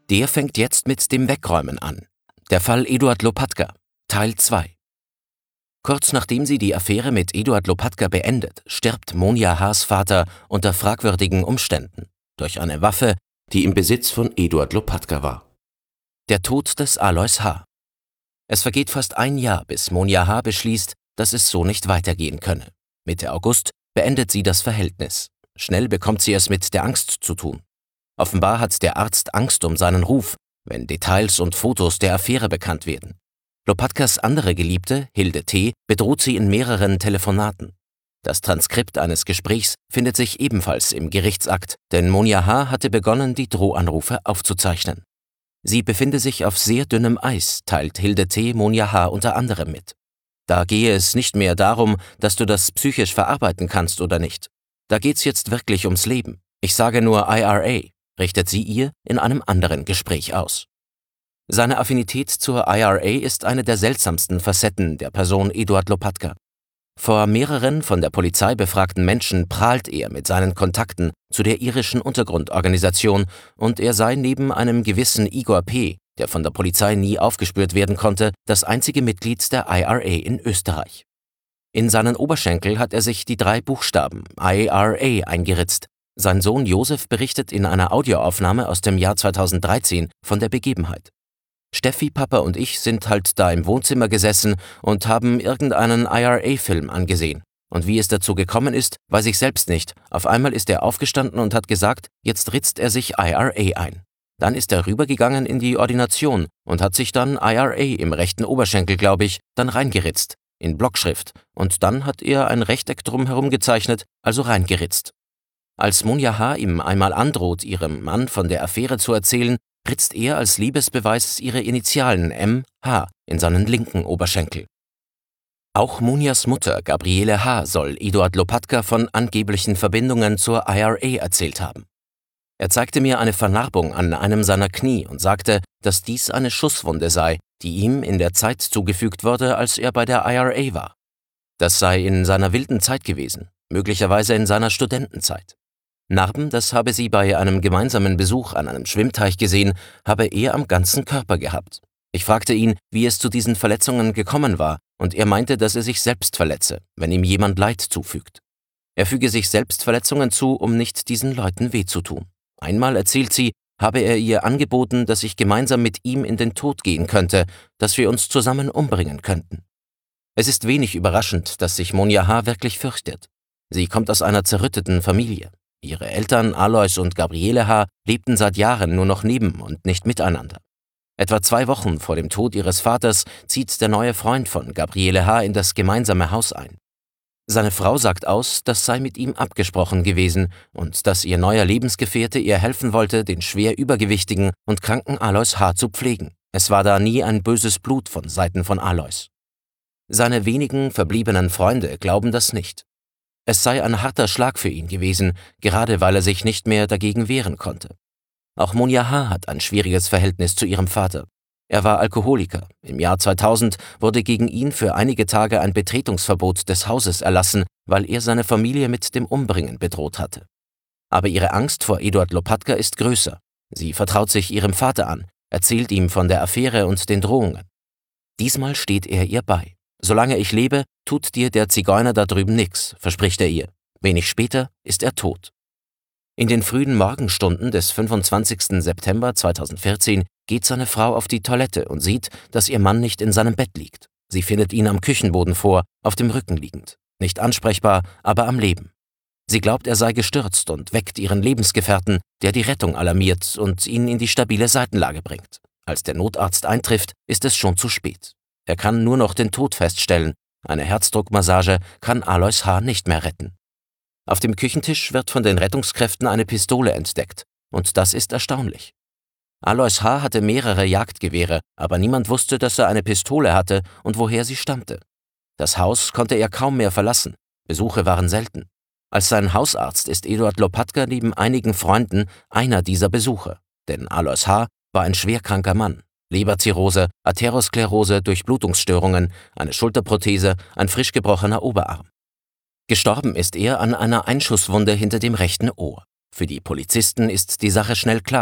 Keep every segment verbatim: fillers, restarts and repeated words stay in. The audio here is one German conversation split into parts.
Der fängt jetzt mit dem Wegräumen an. Der Fall Eduard Lopatka, Teil zwei. Kurz nachdem sie die Affäre mit Eduard Lopatka beendet, stirbt Monja H.'s Vater unter fragwürdigen Umständen durch eine Waffe, die im Besitz von Eduard Lopatka war. Der Tod des Alois H. Es vergeht fast ein Jahr, bis Monja H. beschließt, dass es so nicht weitergehen könne. Mitte August beendet sie das Verhältnis. Schnell bekommt sie es mit der Angst zu tun. Offenbar hat der Arzt Angst um seinen Ruf, wenn Details und Fotos der Affäre bekannt werden. Lopatkas andere Geliebte, Hilde T., bedroht sie in mehreren Telefonaten. Das Transkript eines Gesprächs findet sich ebenfalls im Gerichtsakt, denn Monja H. hatte begonnen, die Drohanrufe aufzuzeichnen. Sie befinde sich auf sehr dünnem Eis, teilt Hilde T. Monja H. unter anderem mit. Da gehe es nicht mehr darum, dass du das psychisch verarbeiten kannst oder nicht. Da geht's jetzt wirklich ums Leben. Ich sage nur I R A, richtet sie ihr in einem anderen Gespräch aus. Seine Affinität zur I R A ist eine der seltsamsten Facetten der Person Eduard Lopatka. Vor mehreren von der Polizei befragten Menschen prahlt er mit seinen Kontakten zu der irischen Untergrundorganisation und er sei neben einem gewissen Igor P., der von der Polizei nie aufgespürt werden konnte, das einzige Mitglied der I R A in Österreich. In seinen Oberschenkel hat er sich die drei Buchstaben I R A eingeritzt. Sein Sohn Josef berichtet in einer Audioaufnahme aus dem Jahr zweitausenddreizehn von der Begebenheit. Steffi, Papa und ich sind halt da im Wohnzimmer gesessen und haben irgendeinen I R A-Film angesehen. Und wie es dazu gekommen ist, weiß ich selbst nicht. Auf einmal ist er aufgestanden und hat gesagt, jetzt ritzt er sich I R A ein. Dann ist er rübergegangen in die Ordination und hat sich dann I R A im rechten Oberschenkel, glaube ich, dann reingeritzt, in Blockschrift. Und dann hat er ein Rechteck drumherum gezeichnet, also reingeritzt. Als Monja H. ihm einmal androht, ihrem Mann von der Affäre zu erzählen, ritzt er als Liebesbeweis ihre Initialen M H in seinen linken Oberschenkel. Auch Monjas Mutter Gabriele H. soll Eduard Lopatka von angeblichen Verbindungen zur I R A erzählt haben. Er zeigte mir eine Vernarbung an einem seiner Knie und sagte, dass dies eine Schusswunde sei, die ihm in der Zeit zugefügt wurde, als er bei der I R A war. Das sei in seiner wilden Zeit gewesen, möglicherweise in seiner Studentenzeit. Narben, das habe sie bei einem gemeinsamen Besuch an einem Schwimmteich gesehen, habe er am ganzen Körper gehabt. Ich fragte ihn, wie es zu diesen Verletzungen gekommen war, und er meinte, dass er sich selbst verletze, wenn ihm jemand Leid zufügt. Er füge sich selbst Verletzungen zu, um nicht diesen Leuten weh zu tun. Einmal, erzählt sie, habe er ihr angeboten, dass ich gemeinsam mit ihm in den Tod gehen könnte, dass wir uns zusammen umbringen könnten. Es ist wenig überraschend, dass sich Monja H. wirklich fürchtet. Sie kommt aus einer zerrütteten Familie. Ihre Eltern Alois und Gabriele H. lebten seit Jahren nur noch neben und nicht miteinander. Etwa zwei Wochen vor dem Tod ihres Vaters zieht der neue Freund von Gabriele H. in das gemeinsame Haus ein. Seine Frau sagt aus, das sei mit ihm abgesprochen gewesen und dass ihr neuer Lebensgefährte ihr helfen wollte, den schwer übergewichtigen und kranken Alois H. zu pflegen. Es war da nie ein böses Blut von Seiten von Alois. Seine wenigen verbliebenen Freunde glauben das nicht. Es sei ein harter Schlag für ihn gewesen, gerade weil er sich nicht mehr dagegen wehren konnte. Auch Monja H. hat ein schwieriges Verhältnis zu ihrem Vater. Er war Alkoholiker. Im Jahr zweitausend wurde gegen ihn für einige Tage ein Betretungsverbot des Hauses erlassen, weil er seine Familie mit dem Umbringen bedroht hatte. Aber ihre Angst vor Eduard Lopatka ist größer. Sie vertraut sich ihrem Vater an, erzählt ihm von der Affäre und den Drohungen. Diesmal steht er ihr bei. Solange ich lebe, tut dir der Zigeuner da drüben nix, verspricht er ihr. Wenig später ist er tot. In den frühen Morgenstunden des fünfundzwanzigsten September zweitausendvierzehn geht seine Frau auf die Toilette und sieht, dass ihr Mann nicht in seinem Bett liegt. Sie findet ihn am Küchenboden vor, auf dem Rücken liegend. Nicht ansprechbar, aber am Leben. Sie glaubt, er sei gestürzt und weckt ihren Lebensgefährten, der die Rettung alarmiert und ihn in die stabile Seitenlage bringt. Als der Notarzt eintrifft, ist es schon zu spät. Er kann nur noch den Tod feststellen. Eine Herzdruckmassage kann Alois H. nicht mehr retten. Auf dem Küchentisch wird von den Rettungskräften eine Pistole entdeckt. Und das ist erstaunlich. Alois H. hatte mehrere Jagdgewehre, aber niemand wusste, dass er eine Pistole hatte und woher sie stammte. Das Haus konnte er kaum mehr verlassen. Besuche waren selten. Als sein Hausarzt ist Eduard Lopatka neben einigen Freunden einer dieser Besucher. Denn Alois H. war ein schwerkranker Mann. Leberzirrhose, Atherosklerose, Durchblutungsstörungen, eine Schulterprothese, ein frisch gebrochener Oberarm. Gestorben ist er an einer Einschusswunde hinter dem rechten Ohr. Für die Polizisten ist die Sache schnell klar.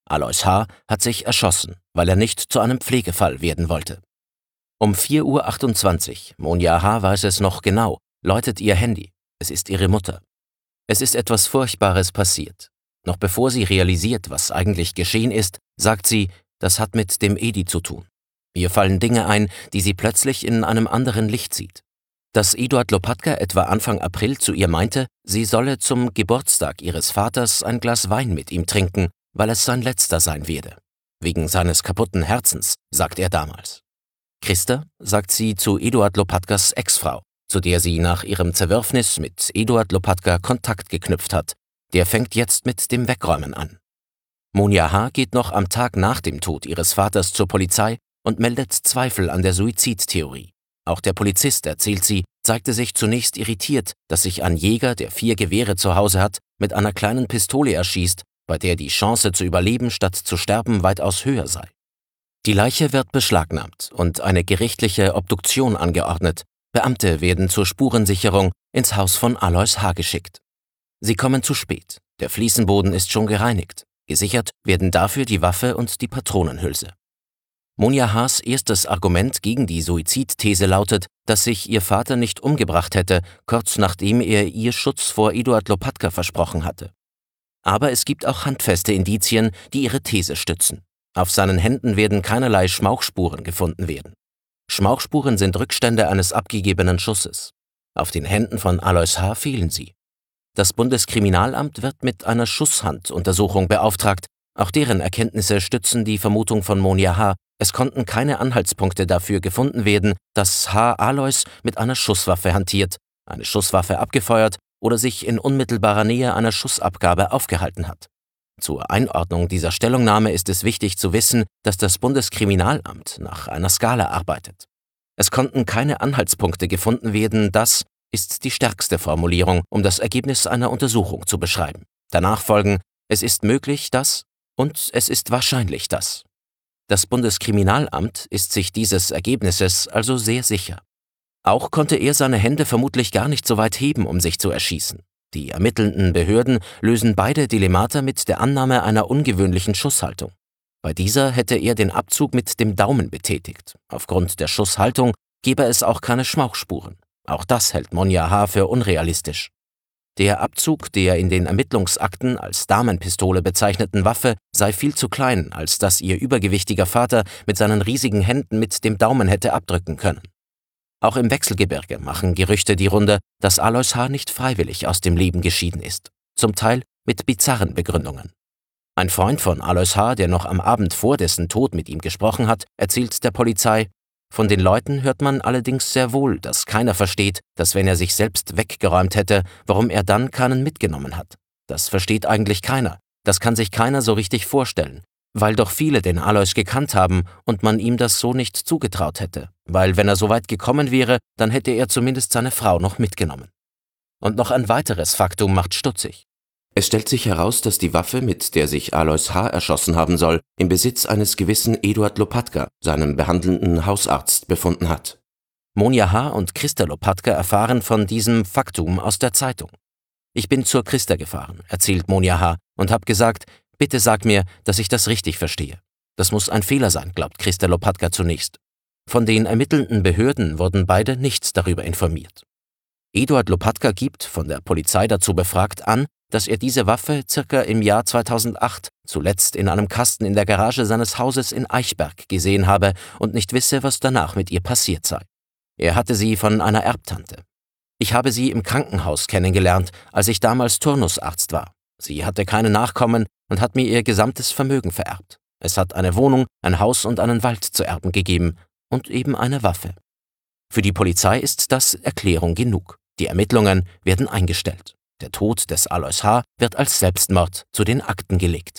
Alois H. hat sich erschossen, weil er nicht zu einem Pflegefall werden wollte. Um vier Uhr achtundzwanzig, Monja H. weiß es noch genau, läutet ihr Handy. Es ist ihre Mutter. Es ist etwas Furchtbares passiert. Noch bevor sie realisiert, was eigentlich geschehen ist, sagt sie, das hat mit dem Edi zu tun. Ihr fallen Dinge ein, die sie plötzlich in einem anderen Licht sieht. Dass Eduard Lopatka etwa Anfang April zu ihr meinte, sie solle zum Geburtstag ihres Vaters ein Glas Wein mit ihm trinken, weil es sein letzter sein werde. Wegen seines kaputten Herzens, sagt er damals. Christa sagt sie zu Eduard Lopatkas Ex-Frau, zu der sie nach ihrem Zerwürfnis mit Eduard Lopatka Kontakt geknüpft hat. Der fängt jetzt mit dem Wegräumen an. Monja H. geht noch am Tag nach dem Tod ihres Vaters zur Polizei und meldet Zweifel an der Suizidtheorie. Auch der Polizist, erzählt sie, zeigte sich zunächst irritiert, dass sich ein Jäger, der vier Gewehre zu Hause hat, mit einer kleinen Pistole erschießt, bei der die Chance zu überleben statt zu sterben weitaus höher sei. Die Leiche wird beschlagnahmt und eine gerichtliche Obduktion angeordnet. Beamte werden zur Spurensicherung ins Haus von Alois H. geschickt. Sie kommen zu spät. Der Fliesenboden ist schon gereinigt. Gesichert werden dafür die Waffe und die Patronenhülse. Monja H.'s erstes Argument gegen die Suizidthese lautet, dass sich ihr Vater nicht umgebracht hätte, kurz nachdem er ihr Schutz vor Eduard Lopatka versprochen hatte. Aber es gibt auch handfeste Indizien, die ihre These stützen. Auf seinen Händen werden keinerlei Schmauchspuren gefunden werden. Schmauchspuren sind Rückstände eines abgegebenen Schusses. Auf den Händen von Alois H. fehlen sie. Das Bundeskriminalamt wird mit einer Schusshanduntersuchung beauftragt. Auch deren Erkenntnisse stützen die Vermutung von Monja H. Es konnten keine Anhaltspunkte dafür gefunden werden, dass H. Alois mit einer Schusswaffe hantiert, eine Schusswaffe abgefeuert oder sich in unmittelbarer Nähe einer Schussabgabe aufgehalten hat. Zur Einordnung dieser Stellungnahme ist es wichtig zu wissen, dass das Bundeskriminalamt nach einer Skala arbeitet. Es konnten keine Anhaltspunkte gefunden werden, das ist die stärkste Formulierung, um das Ergebnis einer Untersuchung zu beschreiben. Danach folgen, es ist möglich, dass und es ist wahrscheinlich, dass. Das Bundeskriminalamt ist sich dieses Ergebnisses also sehr sicher. Auch konnte er seine Hände vermutlich gar nicht so weit heben, um sich zu erschießen. Die ermittelnden Behörden lösen beide Dilemmata mit der Annahme einer ungewöhnlichen Schusshaltung. Bei dieser hätte er den Abzug mit dem Daumen betätigt. Aufgrund der Schusshaltung gebe es auch keine Schmauchspuren. Auch das hält Monja H. für unrealistisch. Der Abzug der in den Ermittlungsakten als Damenpistole bezeichneten Waffe sei viel zu klein, als dass ihr übergewichtiger Vater mit seinen riesigen Händen mit dem Daumen hätte abdrücken können. Auch im Wechselgebirge machen Gerüchte die Runde, dass Alois H. nicht freiwillig aus dem Leben geschieden ist, zum Teil mit bizarren Begründungen. Ein Freund von Alois H., der noch am Abend vor dessen Tod mit ihm gesprochen hat, erzählt der Polizei, von den Leuten hört man allerdings sehr wohl, dass keiner versteht, dass wenn er sich selbst weggeräumt hätte, warum er dann keinen mitgenommen hat. Das versteht eigentlich keiner, das kann sich keiner so richtig vorstellen, weil doch viele den Alois gekannt haben und man ihm das so nicht zugetraut hätte, weil wenn er so weit gekommen wäre, dann hätte er zumindest seine Frau noch mitgenommen. Und noch ein weiteres Faktum macht stutzig. Es stellt sich heraus, dass die Waffe, mit der sich Alois H. erschossen haben soll, im Besitz eines gewissen Eduard Lopatka, seinem behandelnden Hausarzt, befunden hat. Monja H. und Christa Lopatka erfahren von diesem Faktum aus der Zeitung. Ich bin zur Christa gefahren, erzählt Monja H. und habe gesagt, bitte sag mir, dass ich das richtig verstehe. Das muss ein Fehler sein, glaubt Christa Lopatka zunächst. Von den ermittelnden Behörden wurden beide nichts darüber informiert. Eduard Lopatka gibt, von der Polizei dazu befragt, an, dass er diese Waffe circa im Jahr zweitausendacht zuletzt in einem Kasten in der Garage seines Hauses in Eichberg gesehen habe und nicht wisse, was danach mit ihr passiert sei. Er hatte sie von einer Erbtante. Ich habe sie im Krankenhaus kennengelernt, als ich damals Turnusarzt war. Sie hatte keine Nachkommen und hat mir ihr gesamtes Vermögen vererbt. Es hat eine Wohnung, ein Haus und einen Wald zu erben gegeben und eben eine Waffe. Für die Polizei ist das Erklärung genug. Die Ermittlungen werden eingestellt. Der Tod des Alois H. wird als Selbstmord zu den Akten gelegt.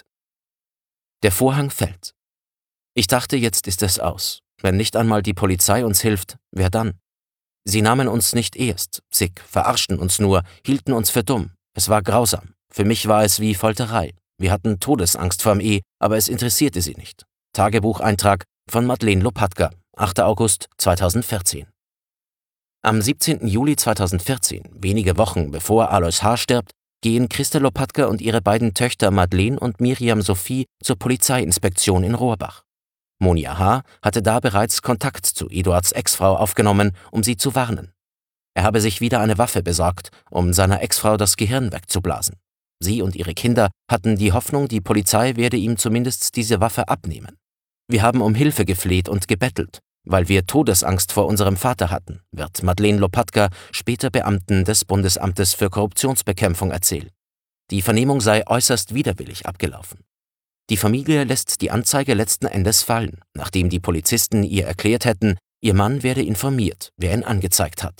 Der Vorhang fällt. Ich dachte, jetzt ist es aus. Wenn nicht einmal die Polizei uns hilft, wer dann? Sie nahmen uns nicht erst, sick, verarschten uns nur, hielten uns für dumm. Es war grausam. Für mich war es wie Folterei. Wir hatten Todesangst vorm E, aber es interessierte sie nicht. Tagebucheintrag von Madeleine Lopatka, achter August zweitausendvierzehn. Am siebzehnten Juli zweitausendvierzehn, wenige Wochen bevor Alois H. stirbt, gehen Christa Lopatka und ihre beiden Töchter Madeleine und Miriam Sophie zur Polizeiinspektion in Rohrbach. Monja H. hatte da bereits Kontakt zu Eduards Ex-Frau aufgenommen, um sie zu warnen. Er habe sich wieder eine Waffe besorgt, um seiner Ex-Frau das Gehirn wegzublasen. Sie und ihre Kinder hatten die Hoffnung, die Polizei werde ihm zumindest diese Waffe abnehmen. Wir haben um Hilfe gefleht und gebettelt, weil wir Todesangst vor unserem Vater hatten, wird Madeleine Lopatka, später Beamten des Bundesamtes für Korruptionsbekämpfung, erzählt. Die Vernehmung sei äußerst widerwillig abgelaufen. Die Familie lässt die Anzeige letzten Endes fallen, nachdem die Polizisten ihr erklärt hätten, ihr Mann werde informiert, wer ihn angezeigt hat.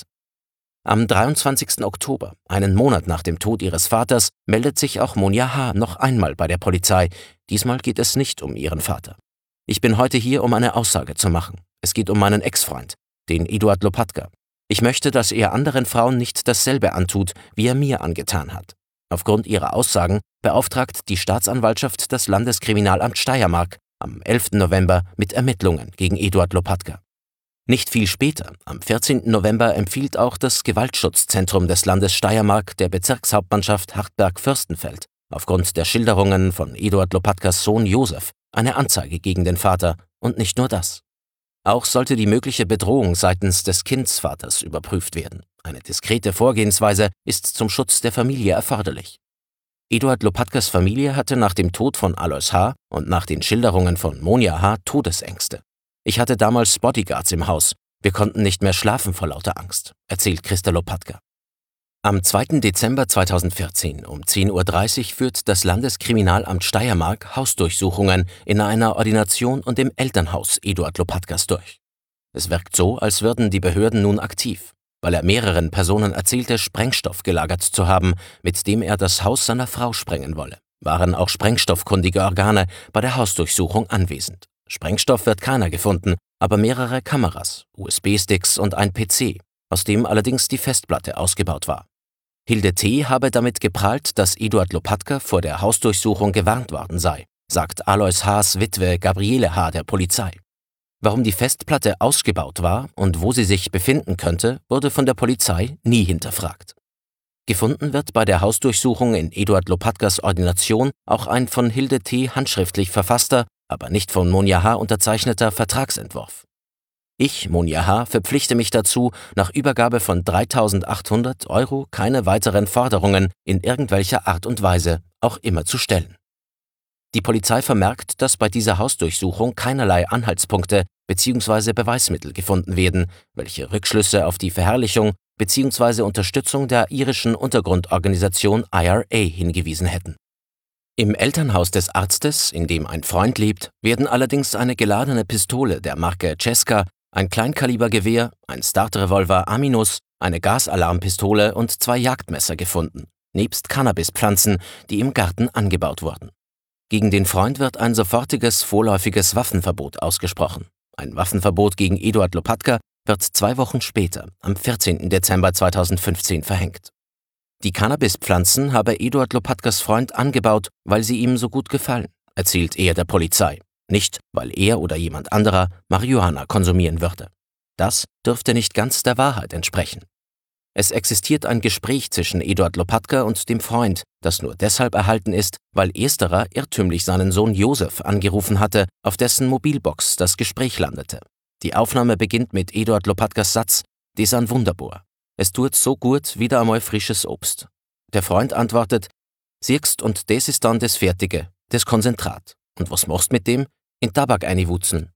Am dreiundzwanzigsten Oktober, einen Monat nach dem Tod ihres Vaters, meldet sich auch Monja H. noch einmal bei der Polizei. Diesmal geht es nicht um ihren Vater. Ich bin heute hier, um eine Aussage zu machen. Es geht um meinen Ex-Freund, den Eduard Lopatka. Ich möchte, dass er anderen Frauen nicht dasselbe antut, wie er mir angetan hat. Aufgrund ihrer Aussagen beauftragt die Staatsanwaltschaft das Landeskriminalamt Steiermark am elften November mit Ermittlungen gegen Eduard Lopatka. Nicht viel später, am vierzehnten November, empfiehlt auch das Gewaltschutzzentrum des Landes Steiermark der Bezirkshauptmannschaft Hartberg-Fürstenfeld aufgrund der Schilderungen von Eduard Lopatkas Sohn Josef eine Anzeige gegen den Vater, und nicht nur das. Auch sollte die mögliche Bedrohung seitens des Kindsvaters überprüft werden. Eine diskrete Vorgehensweise ist zum Schutz der Familie erforderlich. Eduard Lopatkas Familie hatte nach dem Tod von Alois H. und nach den Schilderungen von Monja H. Todesängste. Ich hatte damals Bodyguards im Haus. Wir konnten nicht mehr schlafen vor lauter Angst, erzählt Christa Lopatka. Am zweiten Dezember zweitausendvierzehn um zehn Uhr dreißig führt das Landeskriminalamt Steiermark Hausdurchsuchungen in einer Ordination und im Elternhaus Eduard Lopatkas durch. Es wirkt so, als würden die Behörden nun aktiv, weil er mehreren Personen erzählte, Sprengstoff gelagert zu haben, mit dem er das Haus seiner Frau sprengen wolle. Waren auch sprengstoffkundige Organe bei der Hausdurchsuchung anwesend. Sprengstoff wird keiner gefunden, aber mehrere Kameras, U S B-Sticks und ein P C, aus dem allerdings die Festplatte ausgebaut war. Hilde T. habe damit geprahlt, dass Eduard Lopatka vor der Hausdurchsuchung gewarnt worden sei, sagt Alois H.'s Witwe Gabriele H. der Polizei. Warum die Festplatte ausgebaut war und wo sie sich befinden könnte, wurde von der Polizei nie hinterfragt. Gefunden wird bei der Hausdurchsuchung in Eduard Lopatkas Ordination auch ein von Hilde T. handschriftlich verfasster, aber nicht von Monja H. unterzeichneter Vertragsentwurf. Ich, Monja H., verpflichte mich dazu, nach Übergabe von dreitausendachthundert Euro keine weiteren Forderungen in irgendwelcher Art und Weise auch immer zu stellen. Die Polizei vermerkt, dass bei dieser Hausdurchsuchung keinerlei Anhaltspunkte bzw. Beweismittel gefunden werden, welche Rückschlüsse auf die Verherrlichung bzw. Unterstützung der irischen Untergrundorganisation I R A hingewiesen hätten. Im Elternhaus des Arztes, in dem ein Freund lebt, werden allerdings eine geladene Pistole der Marke Cesca, ein Kleinkalibergewehr, ein Startrevolver Aminus, eine Gasalarmpistole und zwei Jagdmesser gefunden, nebst Cannabispflanzen, die im Garten angebaut wurden. Gegen den Freund wird ein sofortiges vorläufiges Waffenverbot ausgesprochen. Ein Waffenverbot gegen Eduard Lopatka wird zwei Wochen später, am vierzehnten Dezember zweitausendfünfzehn, verhängt. Die Cannabispflanzen habe Eduard Lopatkas Freund angebaut, weil sie ihm so gut gefallen, erzählt er der Polizei. Nicht, weil er oder jemand anderer Marihuana konsumieren würde. Das dürfte nicht ganz der Wahrheit entsprechen. Es existiert ein Gespräch zwischen Eduard Lopatka und dem Freund, das nur deshalb erhalten ist, weil ersterer irrtümlich seinen Sohn Josef angerufen hatte, auf dessen Mobilbox das Gespräch landete. Die Aufnahme beginnt mit Eduard Lopatkas Satz: „Das an wunderbar. Es tut so gut, wieder einmal frisches Obst." Der Freund antwortet: „Siehst, und das ist dann das Fertige, das Konzentrat. Und was machst mit dem? In Tabak einwutzen."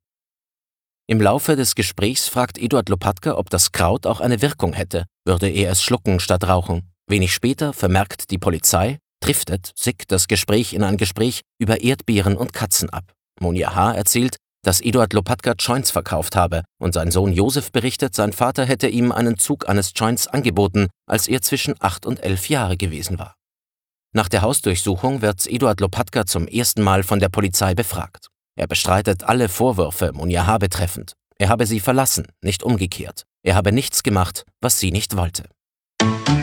Im Laufe des Gesprächs fragt Eduard Lopatka, ob das Kraut auch eine Wirkung hätte, würde er es schlucken statt rauchen. Wenig später vermerkt die Polizei, driftet Sick das Gespräch in ein Gespräch über Erdbeeren und Katzen ab. Monja H. erzählt, dass Eduard Lopatka Joints verkauft habe, und sein Sohn Josef berichtet, sein Vater hätte ihm einen Zug eines Joints angeboten, als er zwischen acht und elf Jahre gewesen war. Nach der Hausdurchsuchung wird Eduard Lopatka zum ersten Mal von der Polizei befragt. Er bestreitet alle Vorwürfe Monja H. betreffend. Er habe sie verlassen, nicht umgekehrt. Er habe nichts gemacht, was sie nicht wollte.